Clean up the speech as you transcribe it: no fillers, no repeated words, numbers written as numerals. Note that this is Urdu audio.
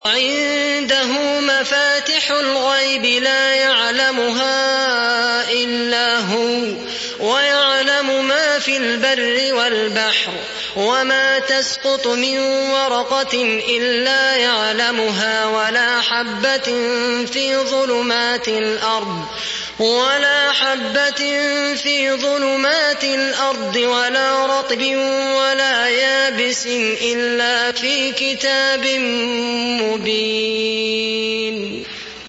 وعنده مفاتح الغيب لا يعلمها إلا هو ويعلم ما في البر والبحر وما تسقط من ورقة إلا يعلمها ولا حبة في ظلمات الأرض ولا رطب ولا يابس إلا في كتاب مبين.